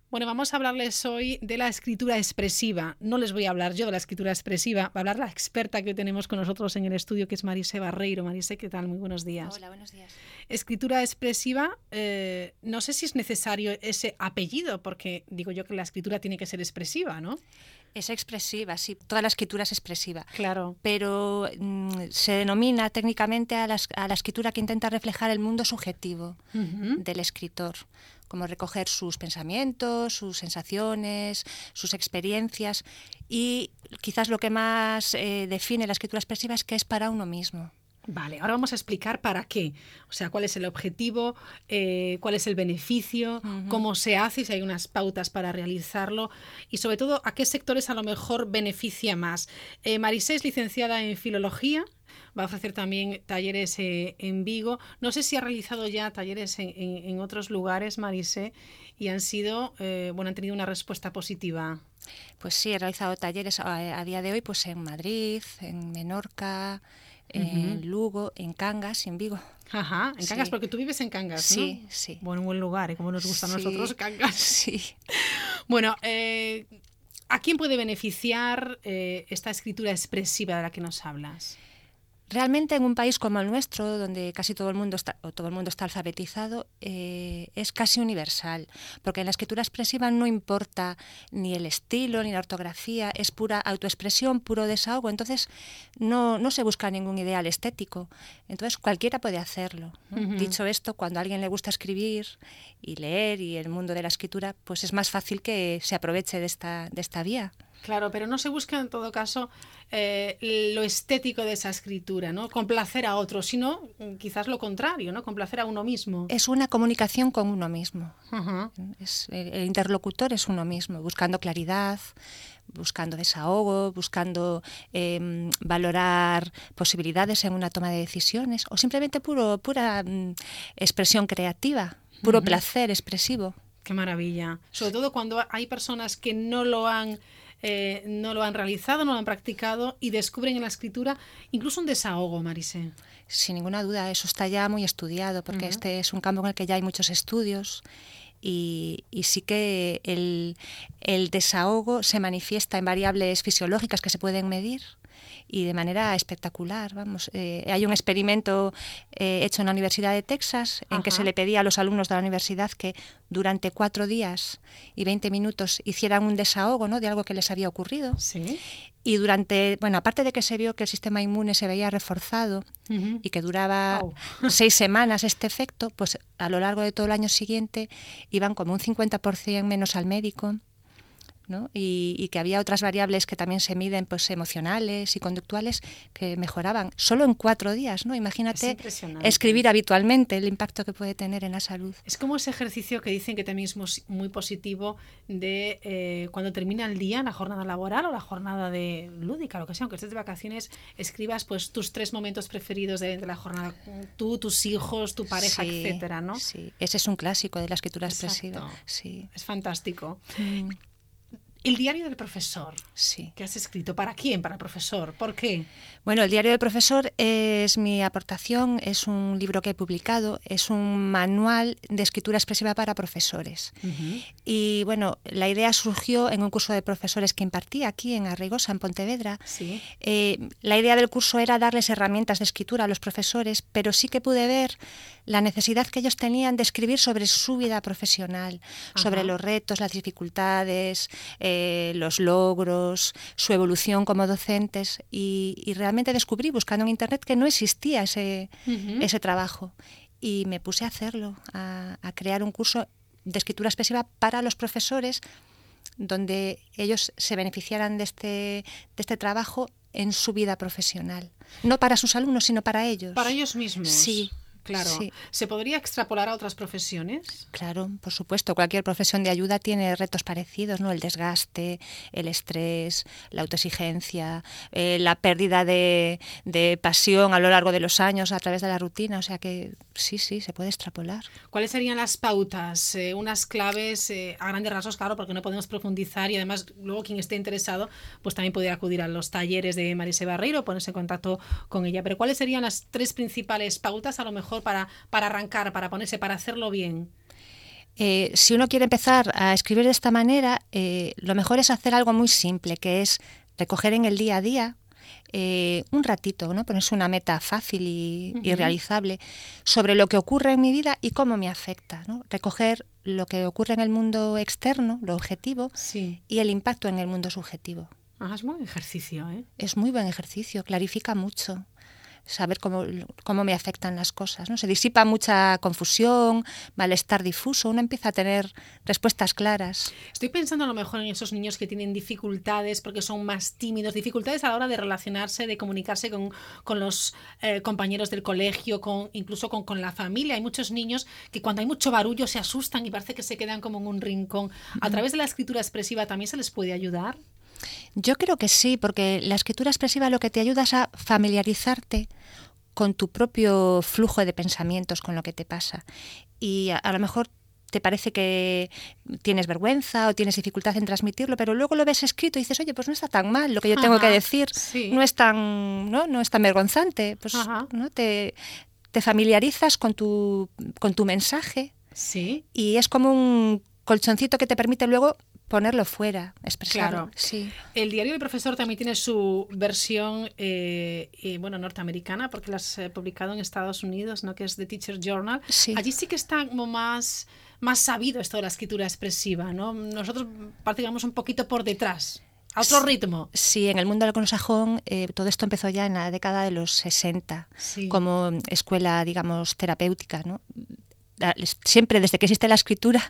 Bueno, vamos a hablarles hoy de la escritura expresiva. No les voy a hablar yo de la escritura expresiva, va a hablar la experta que tenemos con nosotros en el estudio, que es Marise Barreiro. Marise, ¿qué tal? Muy buenos días. Hola, buenos días. Escritura expresiva, no sé si es necesario ese apellido, porque digo yo que la escritura tiene que ser expresiva, ¿no? Es expresiva, sí, toda la escritura es expresiva. Claro. Pero se denomina técnicamente a la escritura que intenta reflejar el mundo subjetivo del escritor, como recoger sus pensamientos, sus sensaciones, sus experiencias, y quizás lo que más define la escritura expresiva es que es para uno mismo. Vale, ahora vamos a explicar para qué, o sea, cuál es el objetivo, cuál es el beneficio, cómo se hace, si hay unas pautas para realizarlo y sobre todo a qué sectores a lo mejor beneficia más. Marise es licenciada en Filología, va a ofrecer también talleres en Vigo. No sé si ha realizado ya talleres en otros lugares, Marise, y han sido, han tenido una respuesta positiva. Pues sí, he realizado talleres a día de hoy pues en Madrid, en Menorca, en Lugo, en Cangas y en Vigo. Ajá, en Cangas, sí. Porque tú vives en Cangas, ¿no? Sí, sí. Bueno, un buen lugar, como nos gusta a nosotros, Cangas. Sí. Bueno, ¿a quién puede beneficiar esta escritura expresiva de la que nos hablas? Realmente en un país como el nuestro, donde casi todo el mundo está alfabetizado, es casi universal, porque en la escritura expresiva no importa ni el estilo ni la ortografía, es pura autoexpresión, puro desahogo, entonces no se busca ningún ideal estético, entonces cualquiera puede hacerlo, ¿no? Dicho esto, cuando a alguien le gusta escribir y leer y el mundo de la escritura, pues es más fácil que se aproveche de esta vía. Claro, pero no se busca en todo caso lo estético de esa escritura, ¿no? Complacer a otros, sino quizás lo contrario, ¿no? Complacer a uno mismo. Es una comunicación con uno mismo. El interlocutor es uno mismo, buscando claridad, buscando desahogo, buscando valorar posibilidades en una toma de decisiones o simplemente pura expresión creativa, puro placer expresivo. Qué maravilla. Sobre todo cuando hay personas que no lo han realizado, no lo han practicado y descubren en la escritura incluso un desahogo, Marise. Sin ninguna duda, eso está ya muy estudiado, porque este es un campo en el que ya hay muchos estudios y sí que el desahogo se manifiesta en variables fisiológicas que se pueden medir y de manera espectacular. Vamos, hay un experimento hecho en la Universidad de Texas en que se le pedía a los alumnos de la universidad que durante 4 días y 20 minutos hicieran un desahogo, ¿no?, de algo que les había ocurrido. Sí. Y aparte de que se vio que el sistema inmune se veía reforzado y que duraba 6 semanas este efecto, pues a lo largo de todo el año siguiente iban como un 50% menos al médico, ¿no? Y que había otras variables que también se miden, pues emocionales y conductuales, que mejoraban solo en 4 días, ¿no? Imagínate escribir habitualmente, el impacto que puede tener en la salud. Es como ese ejercicio que dicen que también es muy positivo de cuando termina el día, la jornada laboral o la jornada de lúdica, lo que sea, aunque estés de vacaciones, escribas pues tus 3 momentos preferidos de la jornada, tú, tus hijos, tu pareja, etcétera, ¿no? Sí, ese es un clásico de la escritura expresiva. Sí. Es fantástico. El diario del profesor, sí, que has escrito, ¿para quién? Para el profesor, ¿por qué? Bueno, el diario del profesor es mi aportación, es un libro que he publicado, es un manual de escritura expresiva para profesores. Y bueno, la idea surgió en un curso de profesores que impartí aquí en Arrigosa, en Pontevedra. Sí. La idea del curso era darles herramientas de escritura a los profesores, pero sí que pude ver la necesidad que ellos tenían de escribir sobre su vida profesional, sobre los retos, las dificultades, los logros, su evolución como docentes y realmente descubrí buscando en internet que no existía ese trabajo y me puse a hacerlo, a crear un curso de escritura expresiva para los profesores donde ellos se beneficiaran de este trabajo en su vida profesional, no para sus alumnos sino para ellos. Para ellos mismos. Sí. Claro. Sí. ¿Se podría extrapolar a otras profesiones? Claro, por supuesto. Cualquier profesión de ayuda tiene retos parecidos, ¿no? El desgaste, el estrés, la autoexigencia, la pérdida de pasión a lo largo de los años a través de la rutina. O sea que sí, se puede extrapolar. ¿Cuáles serían las pautas, unas claves a grandes rasgos, claro, porque no podemos profundizar y además luego quien esté interesado pues también puede acudir a los talleres de Marise Barreiro, ponerse en contacto con ella. Pero ¿cuáles serían las 3 principales pautas a lo mejor para arrancar, para ponerse, para hacerlo bien? Si uno quiere empezar a escribir de esta manera, lo mejor es hacer algo muy simple, que es recoger en el día a día un ratito, ¿no? Ponerse una meta fácil y realizable sobre lo que ocurre en mi vida y cómo me afecta, ¿no? Recoger lo que ocurre en el mundo externo, lo objetivo, y el impacto en el mundo subjetivo. Es muy buen ejercicio, ¿eh? Es muy buen ejercicio, clarifica mucho. Saber cómo me afectan las cosas, ¿no? Se disipa mucha confusión, malestar difuso, uno empieza a tener respuestas claras. Estoy pensando a lo mejor en esos niños que tienen dificultades porque son más tímidos, dificultades a la hora de relacionarse, de comunicarse con los compañeros del colegio, incluso con la familia. Hay muchos niños que cuando hay mucho barullo se asustan y parece que se quedan como en un rincón. ¿A través de la escritura expresiva también se les puede ayudar? Yo creo que sí, porque la escritura expresiva lo que te ayuda es a familiarizarte con tu propio flujo de pensamientos, con lo que te pasa. Y a lo mejor te parece que tienes vergüenza o tienes dificultad en transmitirlo, pero luego lo ves escrito y dices, oye, pues no está tan mal lo que yo tengo que decir, no es tan vergonzante. Pues, ¿no? Te familiarizas con tu mensaje y es como un colchoncito que te permite luego ponerlo fuera, expresarlo. Claro. Sí. El diario del profesor también tiene su versión norteamericana, porque la has publicado en Estados Unidos, ¿no? Que es The Teacher Journal. Sí. Allí sí que está como más sabido esto de la escritura expresiva, ¿no? Nosotros partimos un poquito por detrás. A otro ritmo. Sí, en el mundo anglosajón todo esto empezó ya en la década de los 60 como escuela, digamos, terapéutica, ¿no? Siempre desde que existe la escritura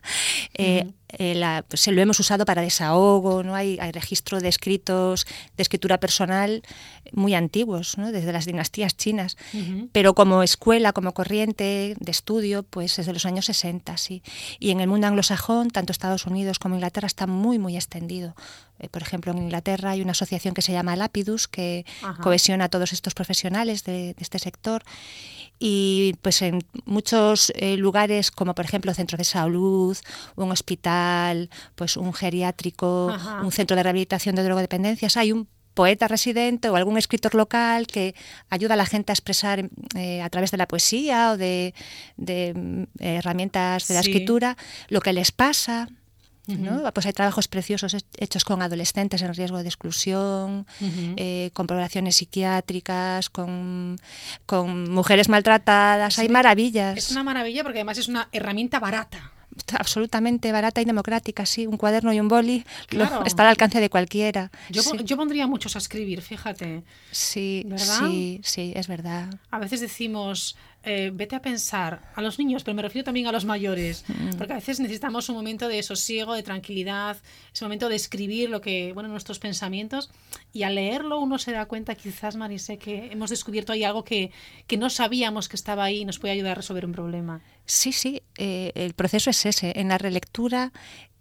lo hemos usado para desahogo, ¿no? Hay registro de escritos de escritura personal muy antiguos, ¿no? Desde las dinastías chinas, pero como escuela, como corriente de estudio, pues desde los años 60, sí. Y en el mundo anglosajón, tanto Estados Unidos como Inglaterra, está muy, muy extendido. Por ejemplo, en Inglaterra hay una asociación que se llama Lapidus, que cohesiona a todos estos profesionales de este sector. Y pues en muchos lugares, como por ejemplo centros de salud, un hospital, pues un geriátrico, un centro de rehabilitación de drogodependencias, hay un poeta residente o algún escritor local que ayuda a la gente a expresar a través de la poesía o de herramientas de la escritura lo que les pasa. ¿No? Pues hay trabajos preciosos hechos con adolescentes en riesgo de exclusión, con poblaciones psiquiátricas, con mujeres maltratadas. Hay maravillas. Es una maravilla porque además es una herramienta barata. Absolutamente barata y democrática, sí. Un cuaderno y un boli está al alcance de cualquiera. Yo pondría muchos a escribir, fíjate. Sí, ¿verdad? Sí, es verdad. A veces decimos, vete a pensar a los niños, pero me refiero también a los mayores, porque a veces necesitamos un momento de sosiego, de tranquilidad, ese momento de escribir nuestros pensamientos, y al leerlo uno se da cuenta, quizás, Marise, que hemos descubierto ahí algo que no sabíamos que estaba ahí y nos puede ayudar a resolver un problema. Sí, el proceso es ese. En la relectura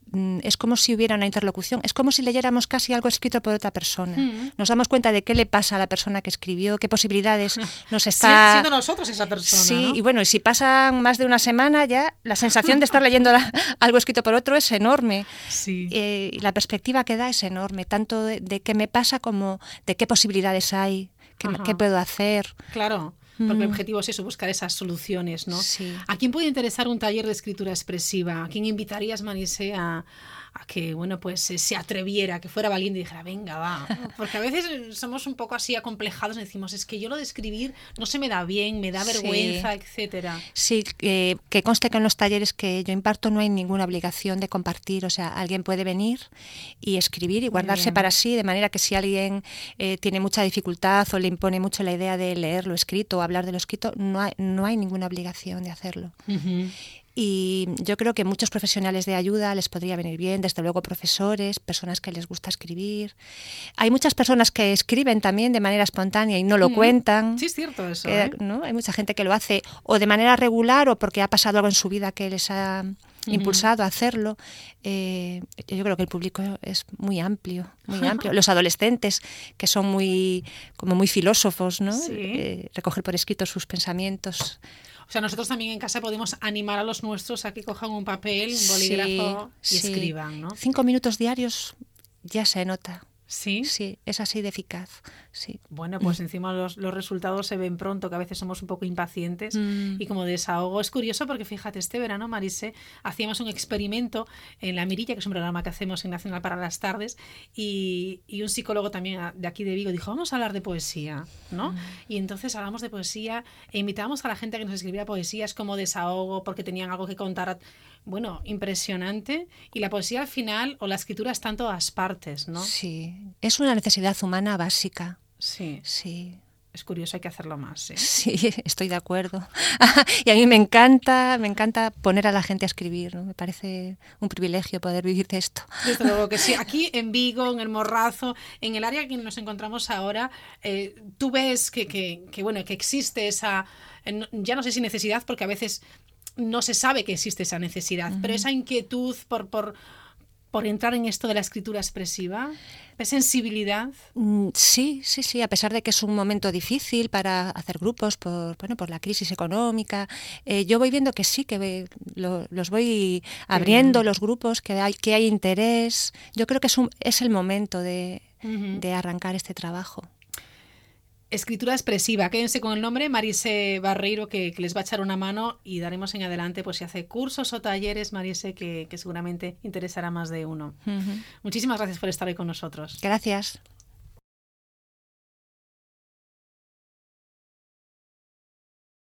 es como si hubiera una interlocución, es como si leyéramos casi algo escrito por otra persona. Nos damos cuenta de qué le pasa a la persona que escribió, qué posibilidades nos está... Siendo nosotros esa persona, sí, ¿no? Y bueno, y si pasan más de una semana ya, la sensación de estar leyendo algo escrito por otro es enorme. Sí. Y la perspectiva que da es enorme, tanto de qué me pasa como de qué posibilidades hay, qué puedo hacer. Claro. Porque el objetivo es eso, buscar esas soluciones, ¿no? Sí. ¿A quién puede interesar un taller de escritura expresiva? ¿A quién invitarías, Marise, a que se atreviera, que fuera valiente y dijera, venga, va? Porque a veces somos un poco así acomplejados y decimos, es que yo lo de escribir no se me da bien, me da vergüenza, etcétera. Sí, que conste que en los talleres que yo imparto no hay ninguna obligación de compartir, o sea, alguien puede venir y escribir y guardarse para sí, de manera que si alguien tiene mucha dificultad o le impone mucho la idea de leer lo escrito o hablar de lo escrito, no hay ninguna obligación de hacerlo. Y yo creo que muchos profesionales de ayuda les podría venir bien, desde luego profesores, personas que les gusta escribir. Hay muchas personas que escriben también de manera espontánea y no lo cuentan. Sí, es cierto eso. ¿No? Hay mucha gente que lo hace o de manera regular o porque ha pasado algo en su vida que les ha impulsado a hacerlo. Yo creo que el público es muy amplio, muy amplio. Los adolescentes, que son muy filósofos, ¿no? Sí. Recoger por escrito sus pensamientos. O sea, nosotros también en casa podemos animar a los nuestros a que cojan un papel, un bolígrafo y escriban, ¿no? 5 minutos diarios ya se nota. ¿Sí? Sí, es así de eficaz, sí. Bueno, pues encima los resultados se ven pronto, que a veces somos un poco impacientes y como desahogo. Es curioso porque fíjate, este verano, Marise, hacíamos un experimento en La Mirilla, que es un programa que hacemos en Nacional para las tardes, y un psicólogo también de aquí de Vigo dijo, vamos a hablar de poesía, ¿no? Y entonces hablamos de poesía e invitábamos a la gente a que nos escribiera poesías como desahogo, porque tenían algo que contar. Bueno, impresionante. Y la poesía al final, o la escritura, está en todas partes, ¿no? Sí, es una necesidad humana básica. Sí. Sí. Es curioso, hay que hacerlo más, ¿eh? Sí, estoy de acuerdo. Y a mí me encanta poner a la gente a escribir, ¿no? Me parece un privilegio poder vivir de esto. Desde luego que sí. Aquí en Vigo, en el Morrazo, en el área que nos encontramos ahora, tú ves que existe esa, ya no sé si necesidad, porque a veces no se sabe que existe esa necesidad, pero esa inquietud por entrar en esto de la escritura expresiva, ¿ves sensibilidad? Sí, a pesar de que es un momento difícil para hacer grupos por la crisis económica, yo voy viendo que sí, que los voy abriendo los grupos, que hay interés. Yo creo que es el momento de arrancar este trabajo. Escritura expresiva, quédense con el nombre, Marise Barreiro, que les va a echar una mano y daremos en adelante, pues si hace cursos o talleres, Marise, que seguramente interesará más de uno. Muchísimas gracias por estar hoy con nosotros. Gracias.